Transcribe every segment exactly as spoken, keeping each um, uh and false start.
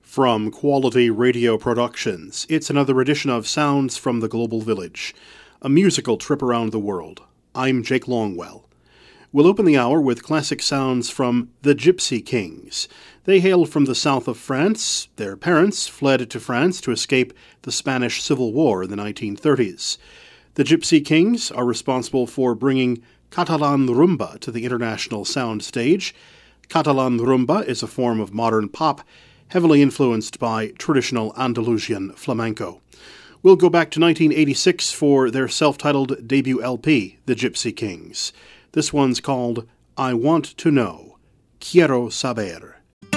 From Quality Radio Productions, it's another edition of Sounds from the Global Village, a musical trip around the world. I'm Jake Longwell. We'll open the hour with classic sounds from the Gypsy Kings. They hail from the south of France. Their parents fled to France to escape the Spanish Civil War in the nineteen thirties. The Gypsy Kings are responsible for bringing Catalan rumba to the international sound stage. Catalan rumba is a form of modern pop, heavily influenced by traditional Andalusian flamenco. We'll go back to nineteen eighty-six for their self-titled debut L P, The Gypsy Kings. This one's called I Want to Know, Quiero Saber.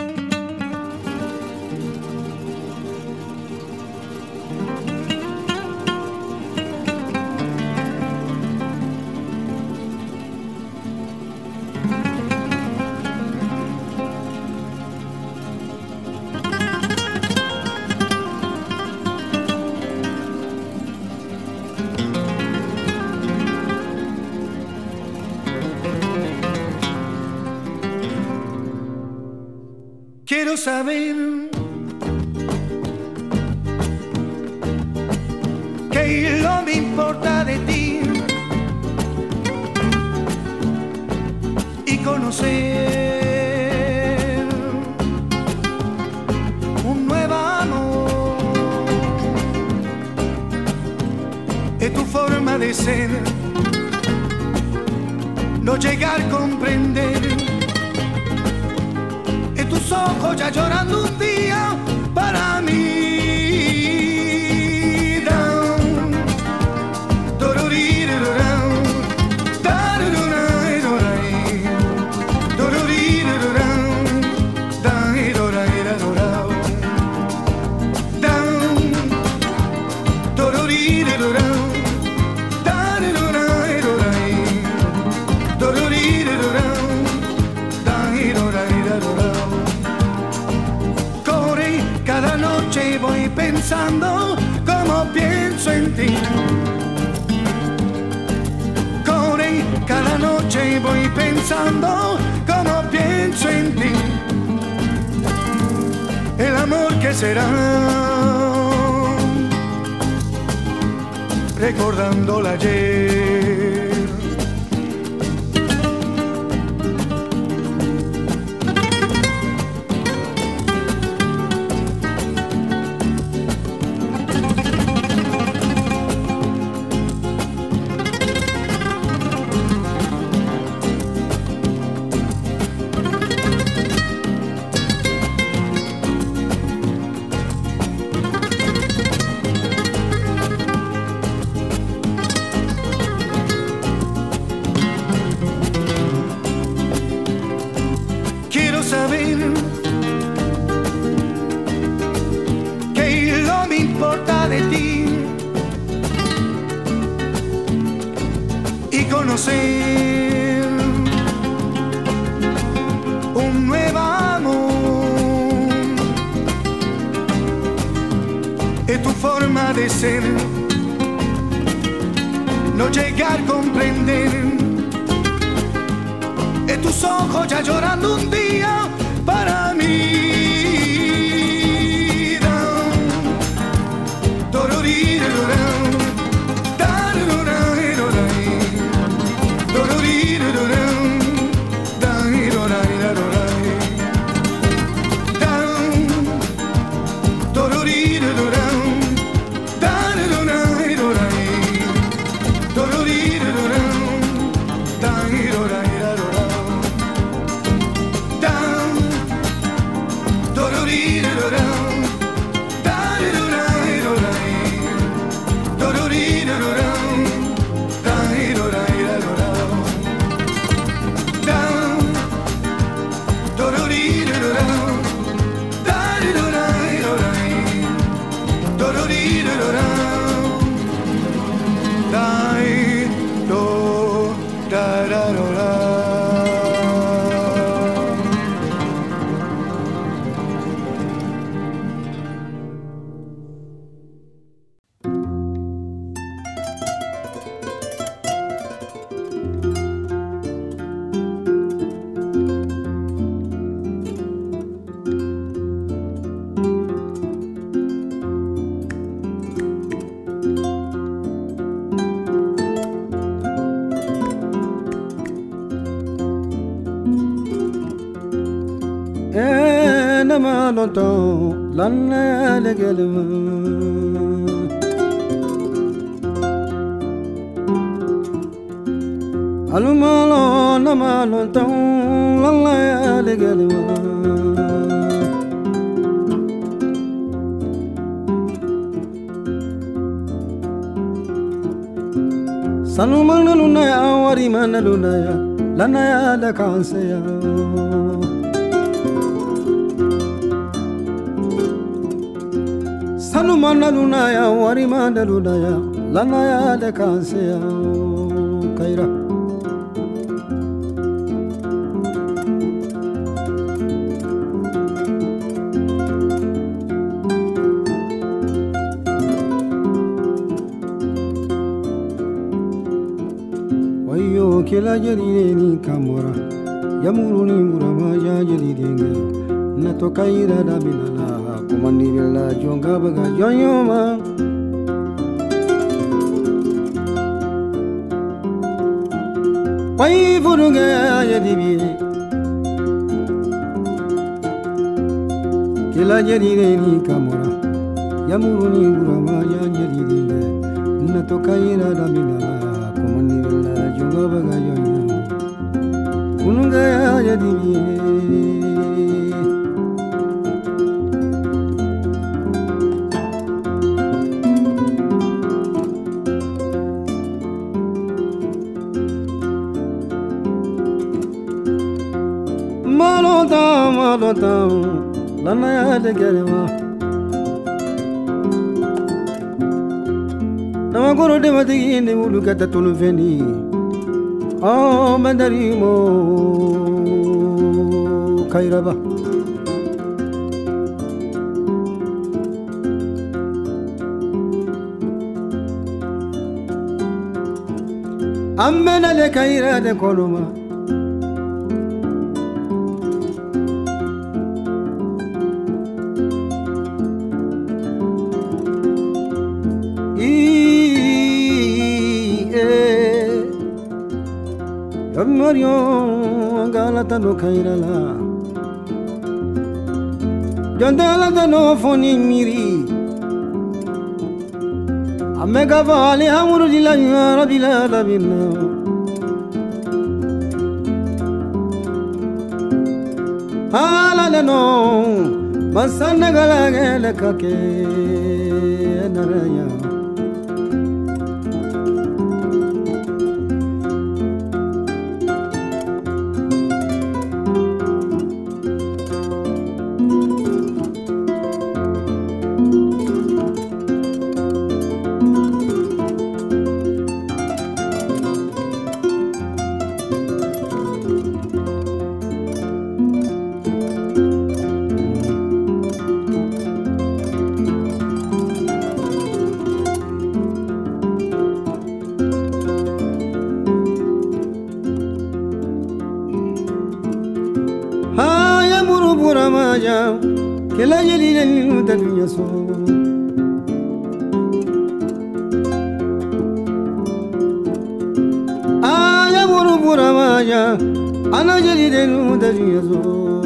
Quiero saber qué no me importa de ti y conocer un nuevo amor. Es tu forma de ser, no llegar a comprender. Tus ojos ya llorando un día para mí. Voy pensando como pienso en ti. Corre, cada noche voy pensando como pienso en ti. El amor que será, recordando el ayer. Conocer un nuevo amor. Es tu forma de ser, no llegar a comprender. Es tus ojos ya llorando un día para mí. malonto lanna legelma alumalo na malonto lanna legelma Sanumana lunaya warimana lunaya lanaya la kanseya Sanumana lunaya warimana lunaya lanaya la kanseya kaira Kila jari ni kamora yamuru ni murama ya jari denga na to kaira da binala komandi bella jonga baga joyoma pai furuga ya dibi kila jari ni kamora yamuru ni murama ya jari denga na to kaira da binala Junga baga yonya Ununga ya dibi Malota malota lana ya de gerema Nama goro de mati ni ulu kata tunu veni Oh, mandarimo kairaba Ammena le kaira de koluma Mario galata no kairala Jondala da no foni miri Amega vale amuru di la rabila la binna Hala le no masana gala gele kake naraya Que la yeli del dunya so Aya buru bura maya ana yeli del dunya so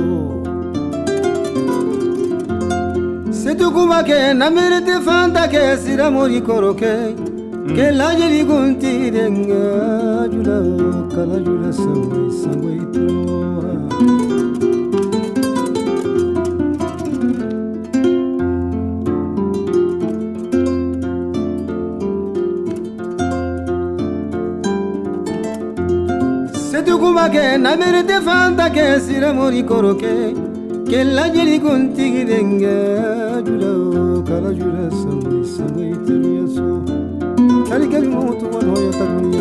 Se tu kuma ke na mere te fanta ke sira mori koroke Que la yeli gunti denga jula kala jula sangwe sangwe tu que na mere te fanta que sira mori koroke que la yeli contigo denga jula kala jula sangwe sangwe teria so kali kali motu wano ya tadunia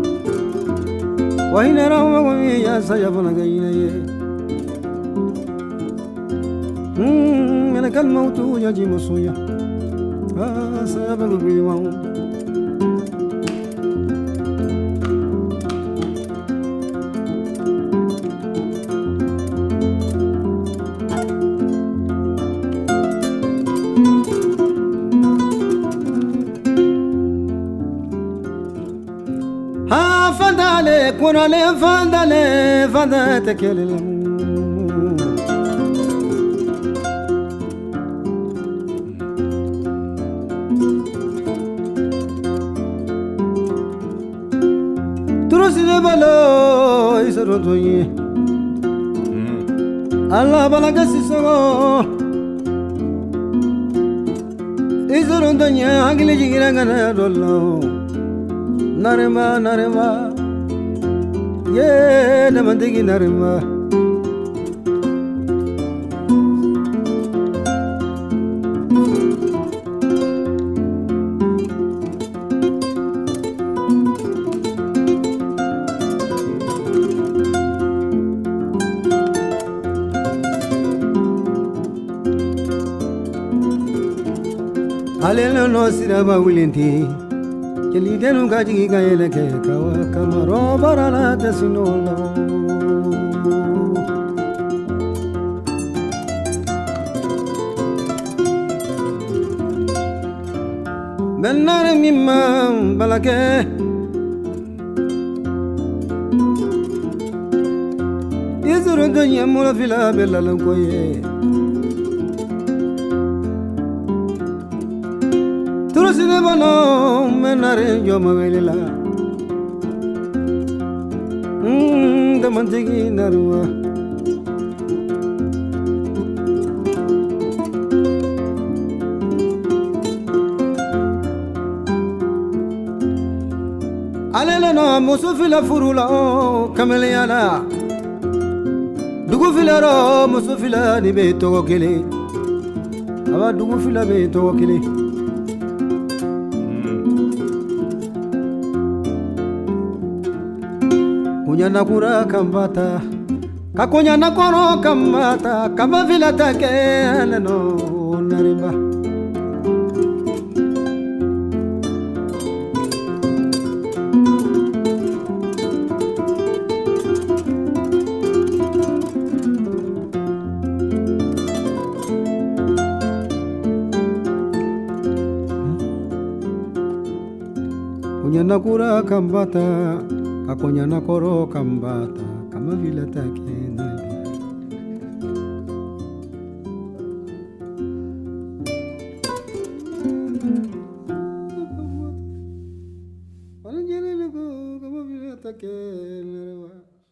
wa ina rawa wa ya sayabana gaina ye hmm mena kal motu ya jimo soya ah sayabana biwa Kurale fandale fandate kelelamu Trouxe de balo, isso não tô aí. Allah balaga si sogo. Isso não tô aí, agile jigira gana dolo. Narema, narema. Yeah, namandegi narema. Alelo no siraba wilinti Keli denu gaji gaele ke kawa kamaro barala desinolo Benare mimma balake Yezuru ganya mula fila bella lankoye Trouxe de balo, menare yo mavelila. Hum, da manteiga na rua. Alele no musu fila furula, kameliana. Dugu fila ro, musu fila ni be togo kele. Aba dugu fila be togo kele. Kunyana kura kambata Kakunyana koro kambata Kamba vila take aleno narimba Kunyana kura kambata Kakonyana koro kambata kama vile take nalia Wanajene lego kama vile take nalia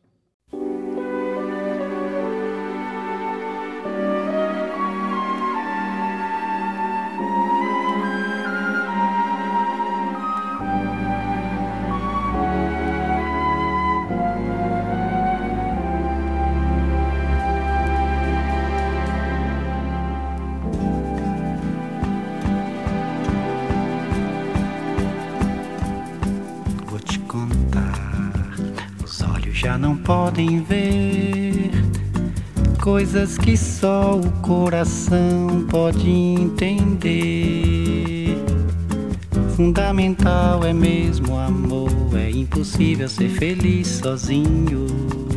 Já não podem ver coisas que só o coração pode entender. Fundamental é mesmo o amor, é impossível ser feliz sozinho.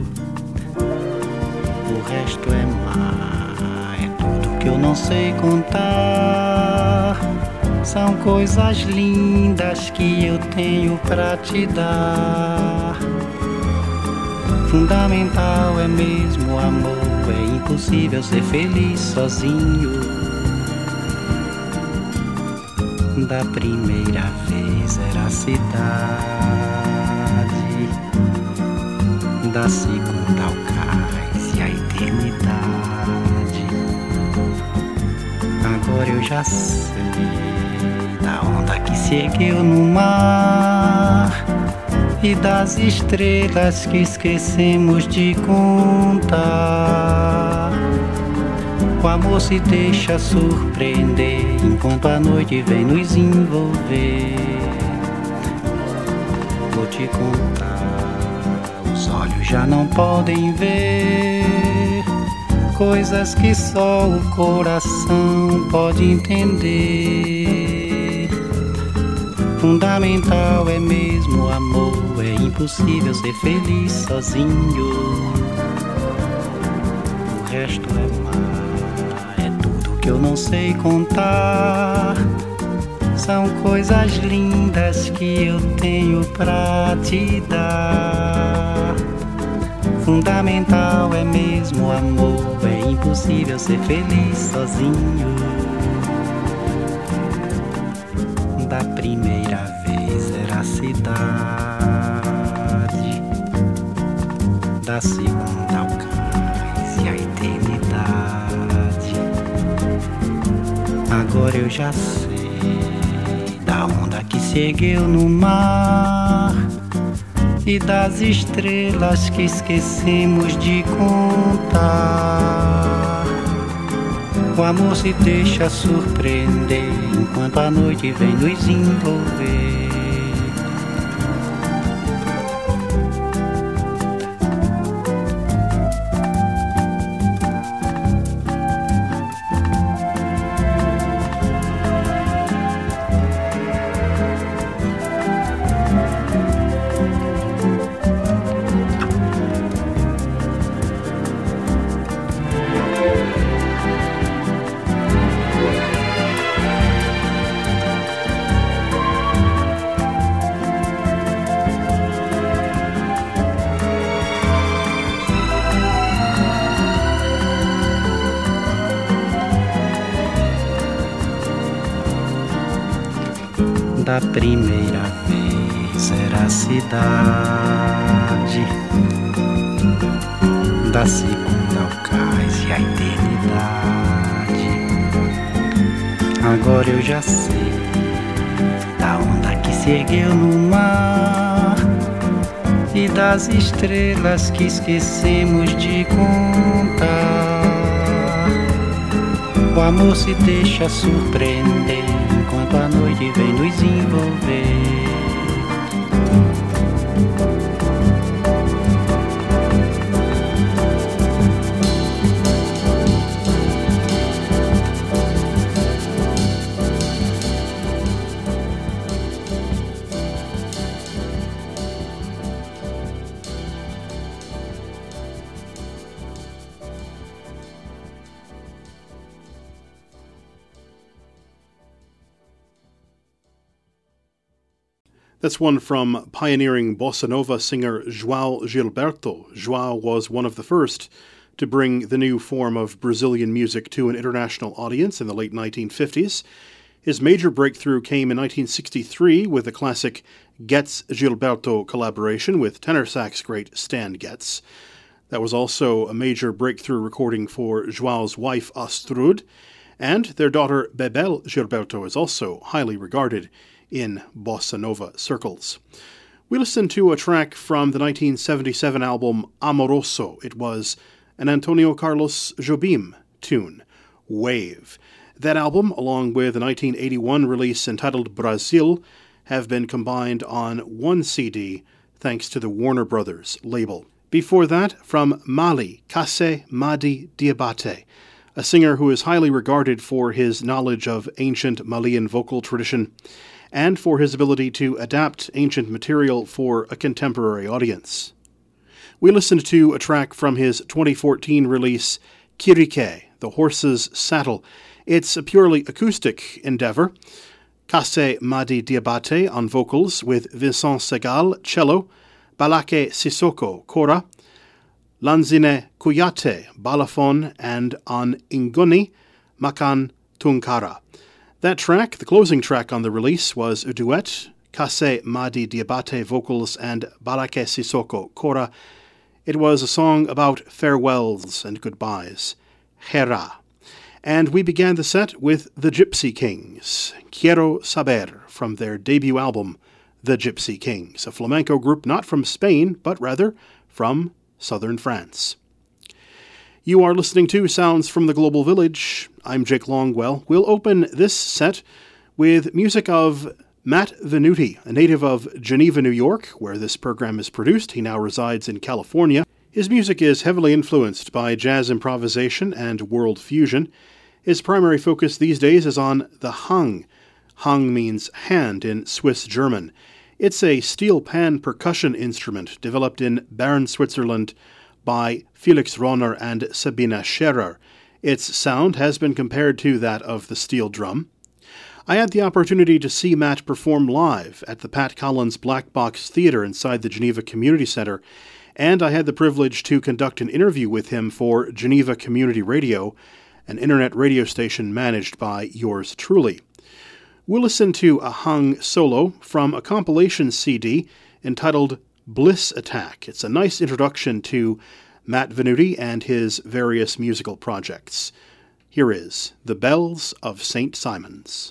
O resto é mar, é tudo que eu não sei contar. São coisas lindas que eu tenho pra te dar. Fundamental é mesmo o amor, é impossível ser feliz sozinho. Da primeira vez era a cidade, da segunda ao cais e a eternidade. Agora eu já sei da onda que se ergueu no mar e das estrelas que esquecemos de contar. O amor se deixa surpreender enquanto a noite vem nos envolver. Vou te contar, os olhos já não podem ver coisas que só o coração pode entender. Fundamental é mesmo o amor, é impossível ser feliz sozinho. O resto é mar, é tudo que eu não sei contar. São coisas lindas que eu tenho pra te dar. Fundamental é mesmo o amor, é impossível ser feliz sozinho. Da primeira vez era a cidade, da segunda ao cais e a eternidade. Agora eu já sei da onda que se ergueu no mar e das estrelas que esquecemos de contar. O amor se deixa surpreender enquanto a noite vem nos envolver. Da primeira vez era a cidade, da segunda ao cais e a eternidade. Agora eu já sei da onda que se ergueu no mar e das estrelas que esquecemos de contar. O amor se deixa surpreender enquanto a noite vem nos envolver. That's one from pioneering bossa nova singer João Gilberto. João was one of the first to bring the new form of Brazilian music to an international audience in the late nineteen fifties. His major breakthrough came in nineteen sixty-three with the classic Getz Gilberto collaboration with tenor sax great Stan Getz. That was also a major breakthrough recording for João's wife Astrud, and their daughter Bebel Gilberto is also highly regarded in bossa nova circles. We listened to a track from the nineteen seventy-seven album Amoroso. It was an Antonio Carlos Jobim tune, Wave. That album, along with a nineteen eighty-one release entitled Brazil, have been combined on one C D thanks to the Warner Brothers label. Before that, from Mali, Kassé Madi Diabate, a singer who is highly regarded for his knowledge of ancient Malian vocal tradition and for his ability to adapt ancient material for a contemporary audience. We listened to a track from his twenty fourteen release, Kirike, The Horse's Saddle. It's a purely acoustic endeavor. Kassé Madi Diabate on vocals with Vincent Segal, cello, Balake Sissoko, kora, Lanzine Kuyate, balafon, and on Ingoni, Makan Tunkara. That track, the closing track on the release, was a duet, Kassé Madi Diabate vocals and Balake Sissoko, kora. It was a song about farewells and goodbyes, Hera. And we began the set with the Gypsy Kings, Quiero Saber, from their debut album, The Gypsy Kings, a flamenco group not from Spain, but rather from southern France. You are listening to Sounds from the Global Village. I'm Jake Longwell. We'll open this set with music of Matt Venuti, a native of Geneva, New York, where this program is produced. He now resides in California. His music is heavily influenced by jazz improvisation and world fusion. His primary focus these days is on the hang. Hang means hand in Swiss German. It's a steel pan percussion instrument developed in Bern, Switzerland by Felix Ronner and Sabina Scherer. Its sound has been compared to that of the steel drum. I had the opportunity to see Matt perform live at the Pat Collins Black Box Theatre inside the Geneva Community Center, and I had the privilege to conduct an interview with him for Geneva Community Radio, an internet radio station managed by yours truly. We'll listen to a hang solo from a compilation C D entitled Bliss Attack. It's a nice introduction to Matt Venuti and his various musical projects. Here is The Bells of Saint Simon's.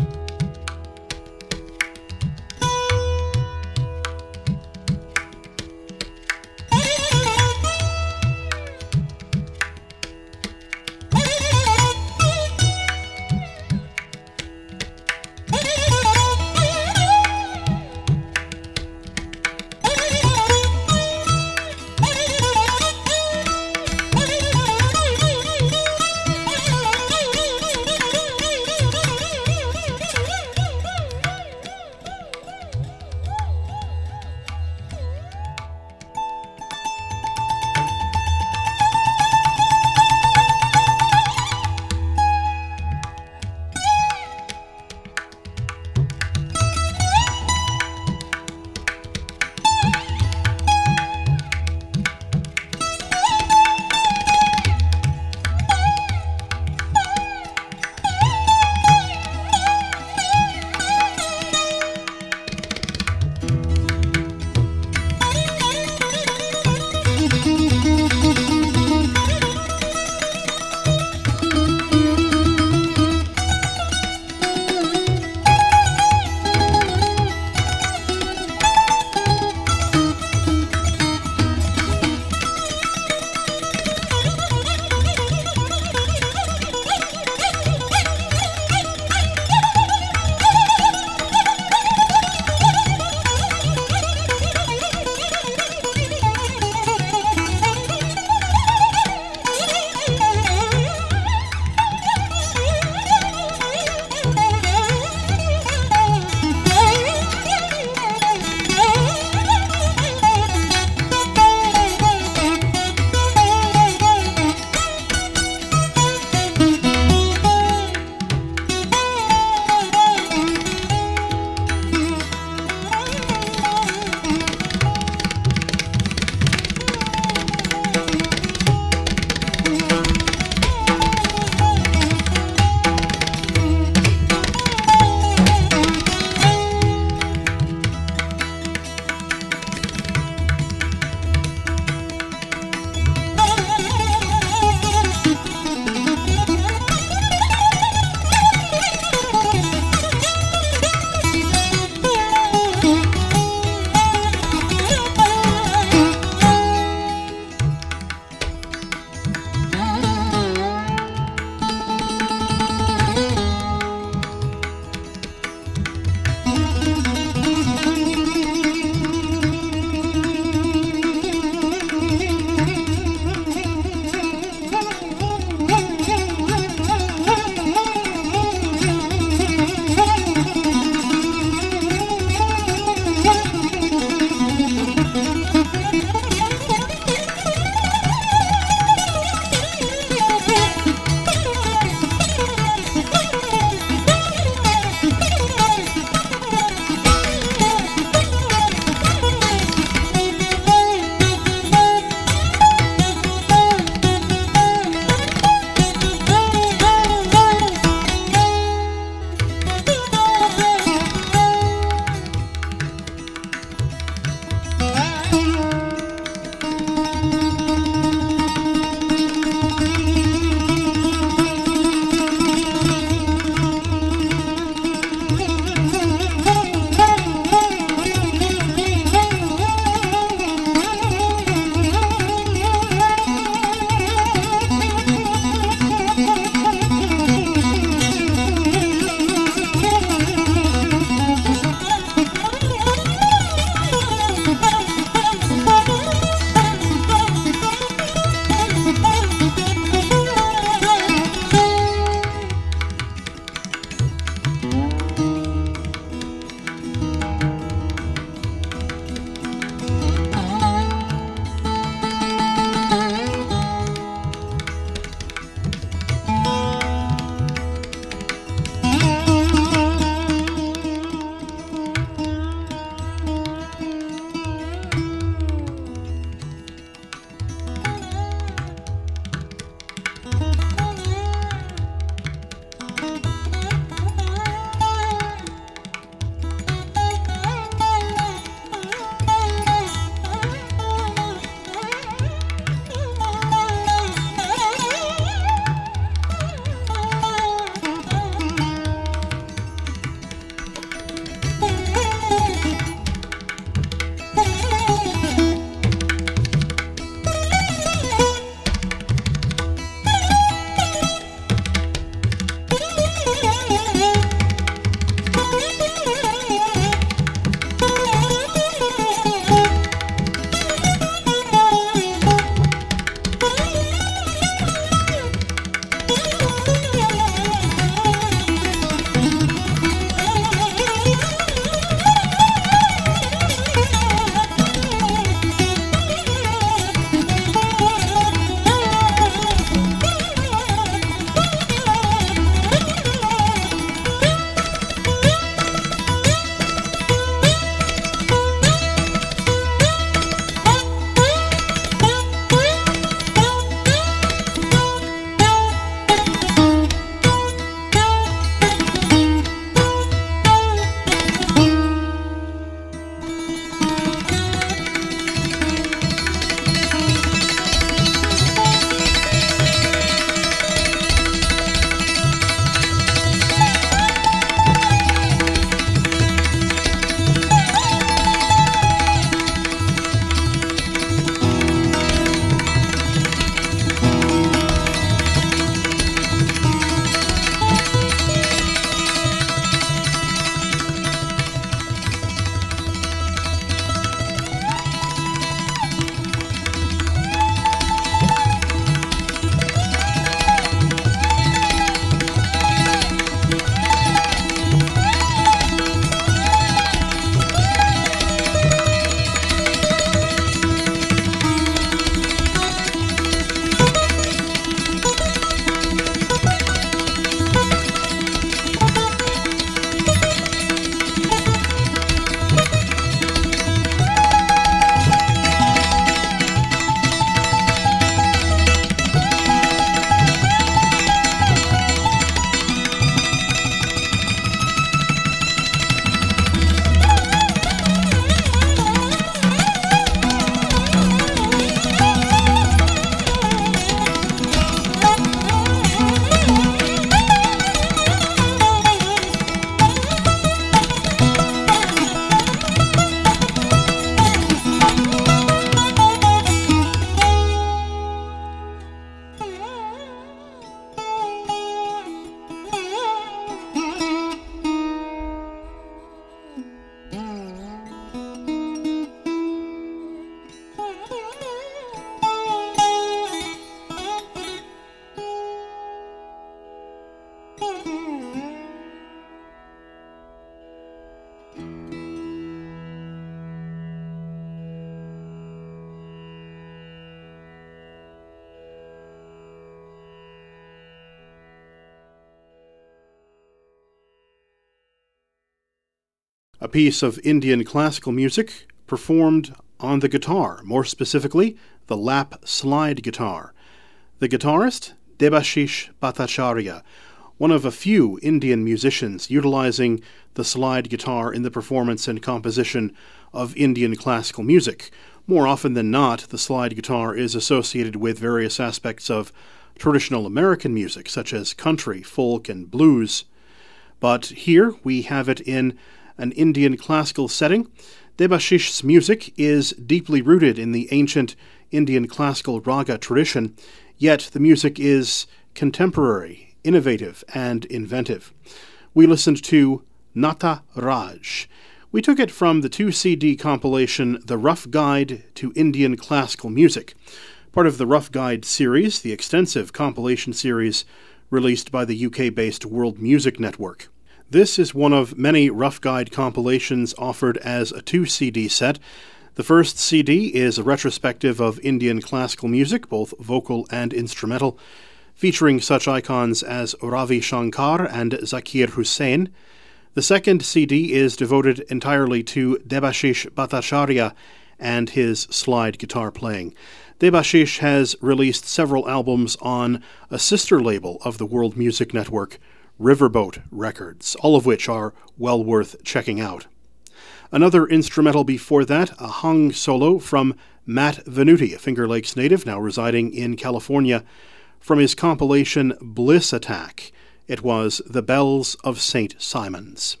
a piece of Indian classical music performed on the guitar, more specifically, the lap slide guitar. The guitarist, Debashish Bhattacharya, one of a few Indian musicians utilizing the slide guitar in the performance and composition of Indian classical music. More often than not, the slide guitar is associated with various aspects of traditional American music, such as country, folk, and blues. But here we have it in an Indian classical setting. Debashish's music is deeply rooted in the ancient Indian classical raga tradition, yet the music is contemporary, innovative, and inventive. We listened to Nata Raj. We took it from the two C D compilation The Rough Guide to Indian Classical Music, part of the Rough Guide series, the extensive compilation series released by the U K-based World Music Network. This is one of many Rough Guide compilations offered as a two C D set. The first C D is a retrospective of Indian classical music, both vocal and instrumental, featuring such icons as Ravi Shankar and Zakir Hussain. The second C D is devoted entirely to Debashish Bhattacharya and his slide guitar playing. Debashish has released several albums on a sister label of the World Music Network, Riverboat Records, all of which are well worth checking out. Another instrumental before that, a hung solo from Matt Venuti, a Finger Lakes native now residing in California, from his compilation Bliss Attack. It was The Bells of Saint Simon's.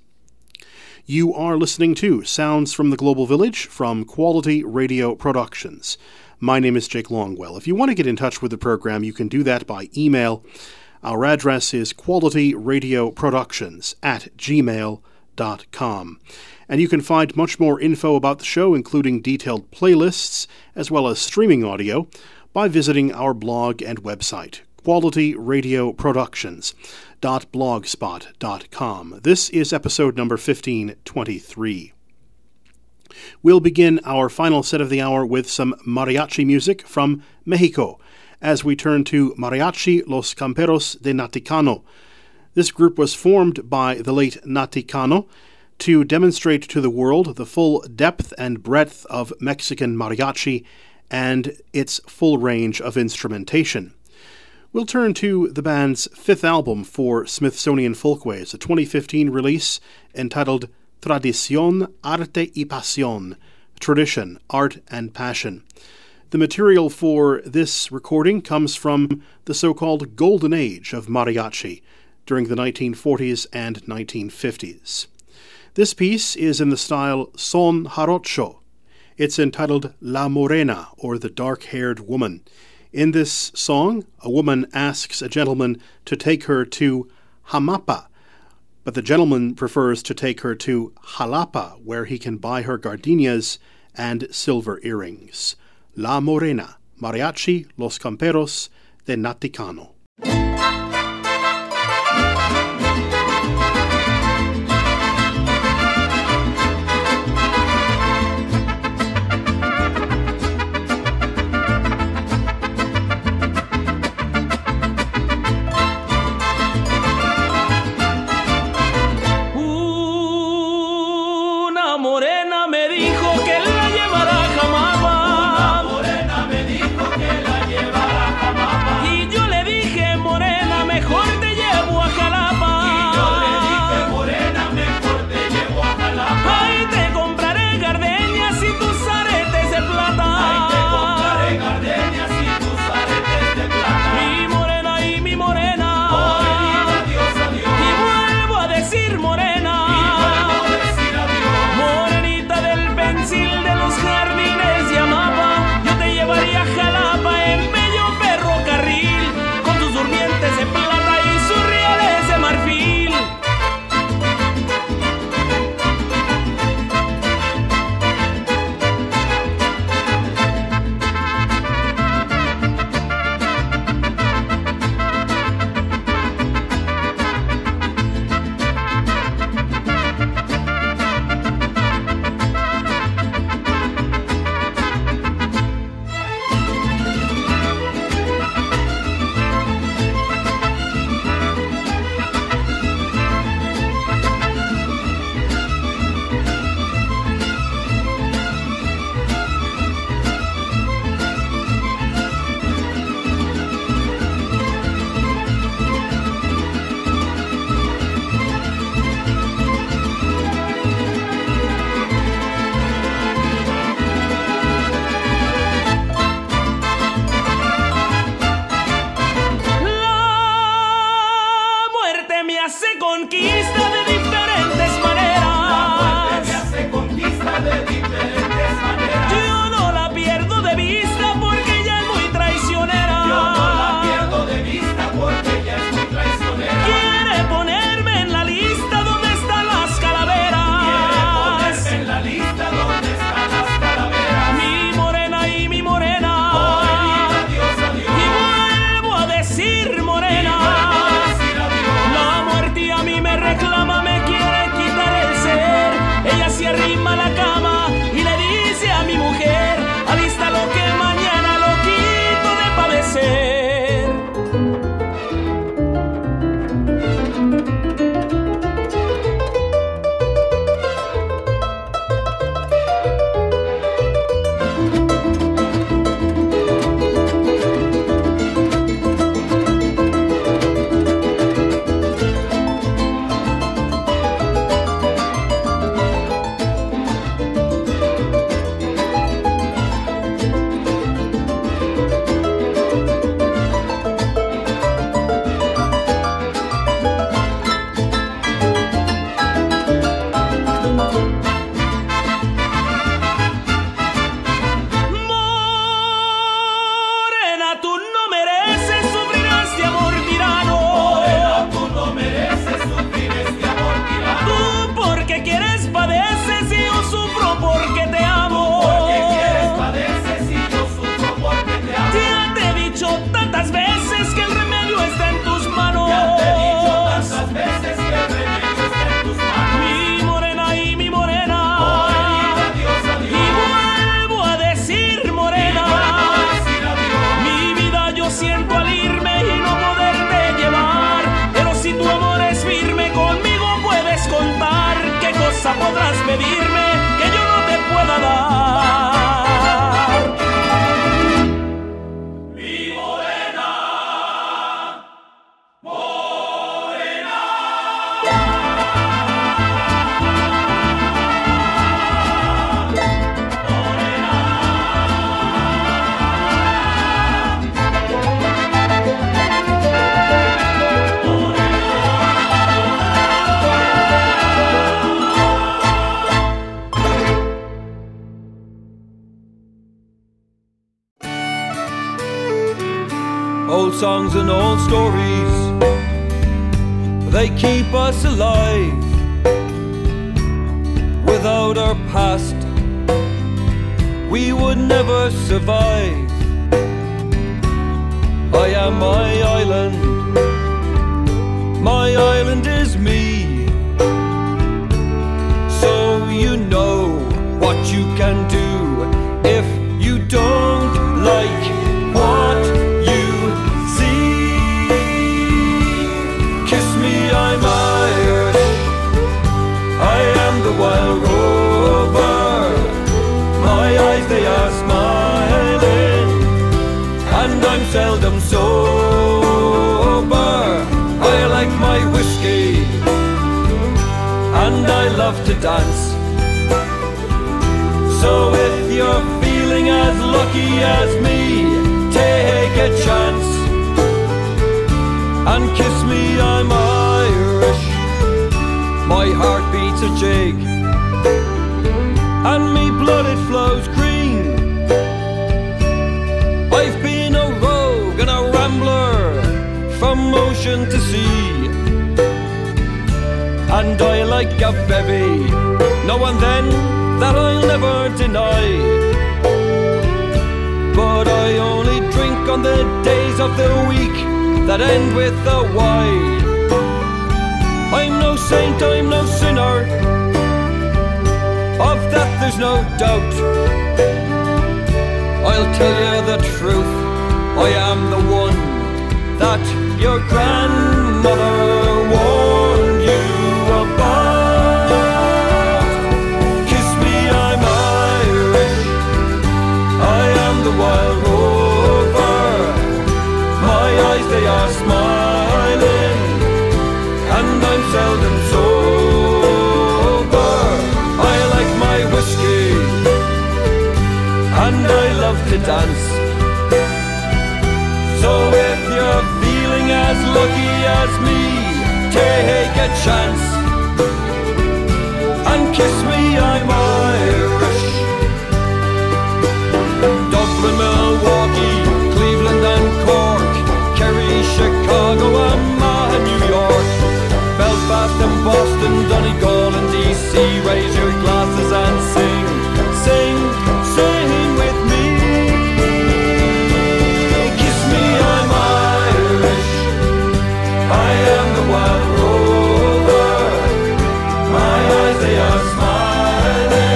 You are listening to Sounds from the Global Village from Quality Radio Productions. My name is Jake Longwell. If you want to get in touch with the program, you can do that by email. Our address is qualityradioproductions at gmail dot com. And you can find much more info about the show, including detailed playlists, as well as streaming audio, by visiting our blog and website, quality radio productions dot blogspot dot com. This is episode number fifteen twenty-three. We'll begin our final set of the hour with some mariachi music from Mexico, as we turn to Mariachi Los Camperos de Naticano. This group was formed by the late Naticano to demonstrate to the world the full depth and breadth of Mexican mariachi and its full range of instrumentation. We'll turn to the band's fifth album for Smithsonian Folkways, a twenty fifteen release entitled Tradición, Arte y Pasión, Tradition, Art and Passion. The material for this recording comes from the so-called Golden Age of mariachi during the nineteen forties and nineteen fifties. This piece is in the style son jarocho. It's entitled La Morena, or the Dark-Haired Woman. In this song, a woman asks a gentleman to take her to Jamapa, but the gentleman prefers to take her to Jalapa, where he can buy her gardenias and silver earrings. La Morena, Mariachi Los Camperos de Naticano. Y yo le dije pedirme que yo no te pueda dar. Mi morena, morena. Old songs and old stories, they keep us alive. Without our past, we would never survive. I am my island, my island is me. So you know what you can do if you don't like what you see. Kiss me, I'm Irish, I am the wild rover. My eyes, they are smiling, and I'm seldom sober. I like my whiskey, and I love to dance. So if you're feeling as lucky as me, take a chance and kiss me, I'm Irish. My heart beats a jig, and me blood it flows green. I've been a rogue and a rambler from ocean to sea, and I like a bevy, now and then, that I'll never deny. But I only drink on the days of the week that end with a Y. I'm no saint, I'm no sinner, of that there's no doubt. I'll tell you the truth, I am the one that your grandmother warned you about. Kiss me, I'm Irish, I am the wild rover. My eyes, they are smiling, and I'm seldom sober. I like my whiskey, and I love to dance. So if you're feeling as lucky as me, take a chance and kiss me, I'm Irish. Dublin, Milwaukee, Cleveland and Cork, Kerry, Chicago, Omaha, New York, Belfast and Boston, Donegal and D C. Raise your glasses and sing, sing, sing with me. Kiss me, I'm Irish, I am the wild rover. My eyes, they are smiling,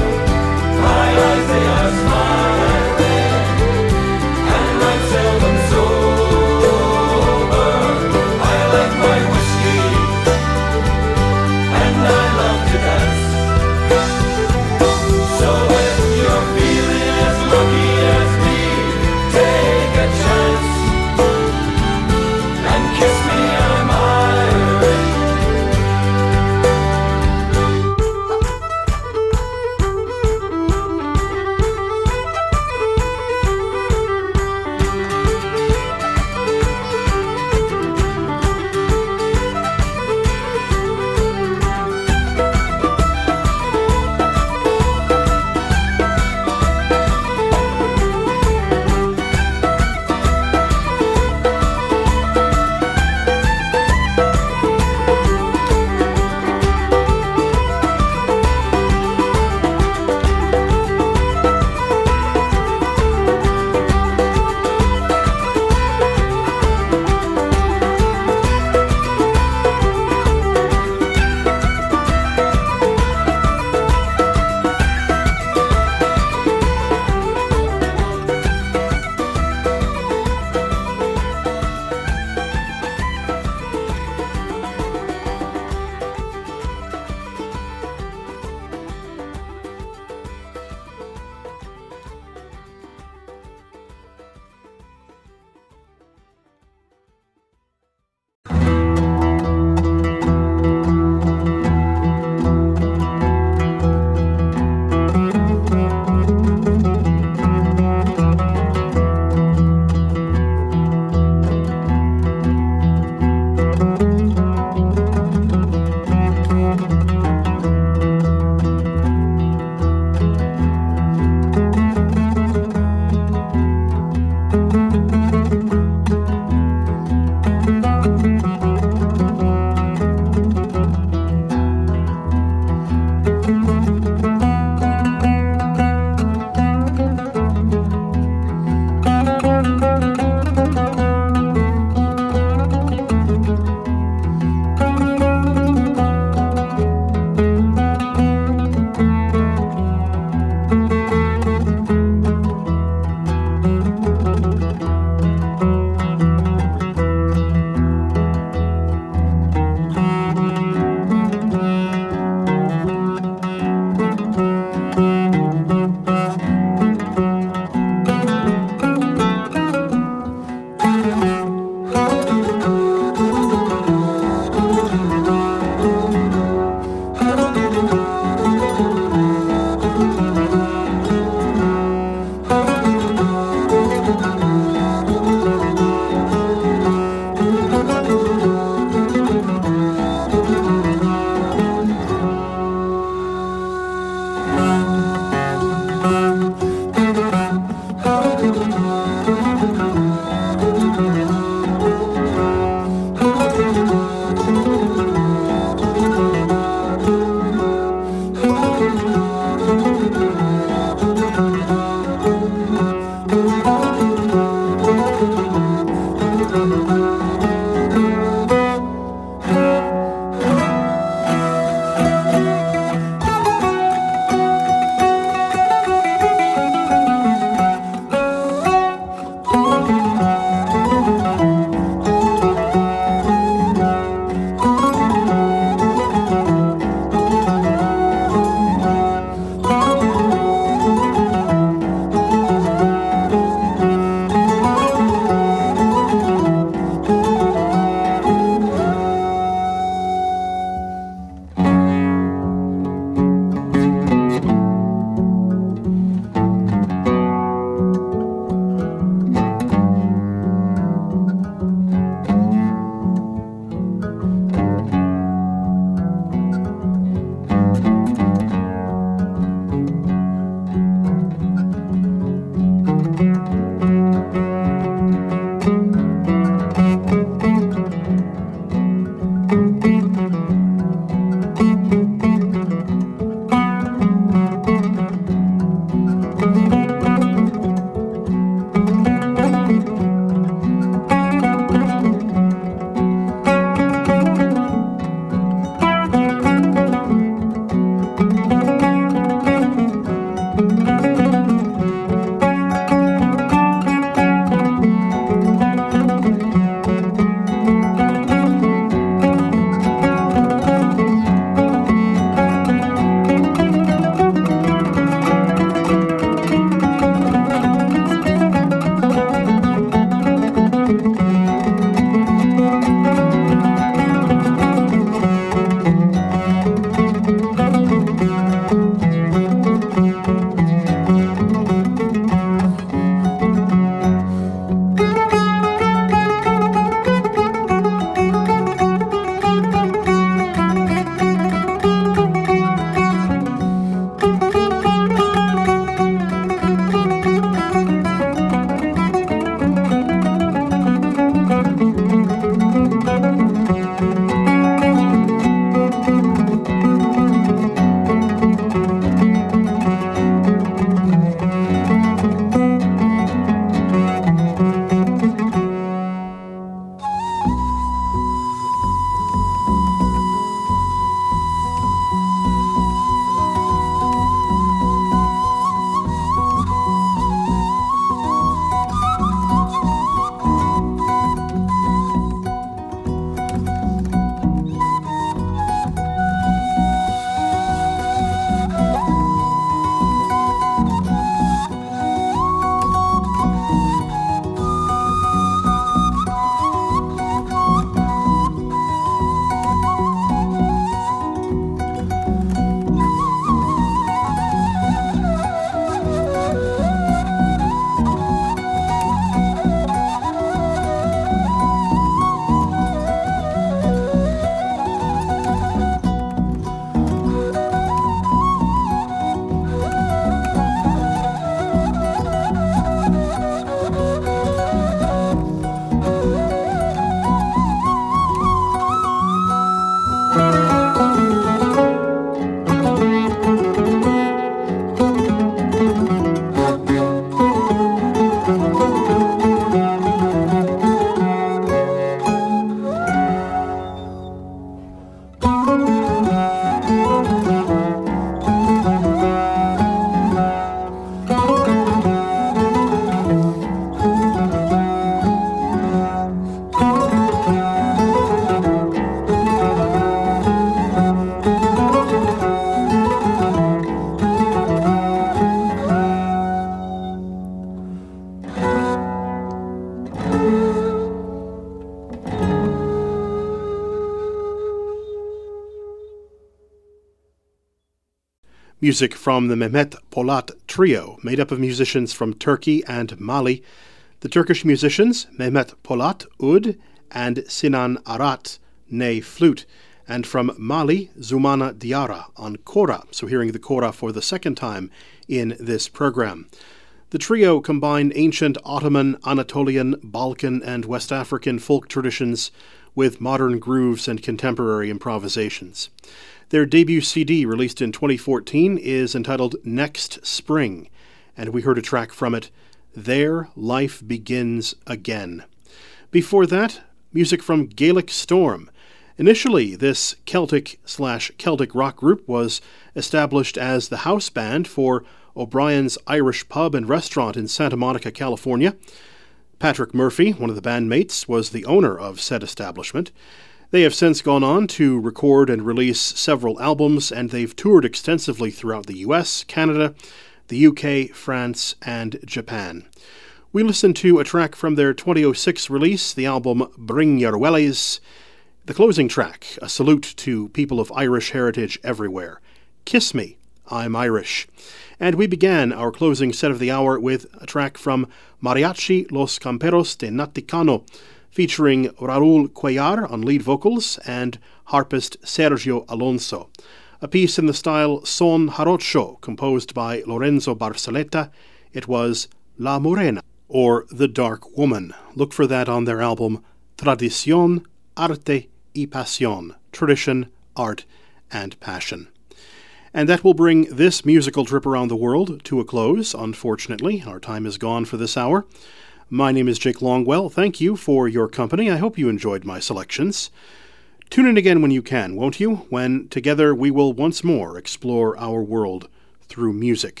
Music from the Mehmet Polat Trio, made up of musicians from Turkey and Mali. The Turkish musicians, Mehmet Polat, oud, and Sinan Arat, ney flute. And from Mali, Zumana Diara on kora, so hearing the kora for the second time in this program. The trio combined ancient Ottoman, Anatolian, Balkan, and West African folk traditions with modern grooves and contemporary improvisations. Their debut C D, released in twenty fourteen, is entitled Next Spring, and we heard a track from it, There Life Begins Again. Before that, music from Gaelic Storm. Initially, this Celtic slash Celtic rock group was established as the house band for O'Brien's Irish Pub and Restaurant in Santa Monica, California. Patrick Murphy, one of the bandmates, was the owner of said establishment. They have since gone on to record and release several albums, and they've toured extensively throughout the U S, Canada, the U K, France, and Japan. We listened to a track from their twenty oh six release, the album Bring Your Wellies. The closing track, a salute to people of Irish heritage everywhere. Kiss Me, I'm Irish. And we began our closing set of the hour with a track from Mariachi Los Camperos de Naticano, featuring Raúl Cuellar on lead vocals and harpist Sergio Alonso. A piece in the style Son Jarocho, composed by Lorenzo Barceleta. It was La Morena, or The Dark Woman. Look for that on their album Tradición, Arte y Pasión, Tradition, Art, and Passion. And that will bring this musical trip around the world to a close. Unfortunately, our time is gone for this hour. My name is Jake Longwell. Thank you for your company. I hope you enjoyed my selections. Tune in again when you can, won't you? When together we will once more explore our world through music.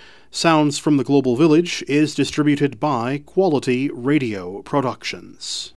Sounds from the Global Village is distributed by Quality Radio Productions.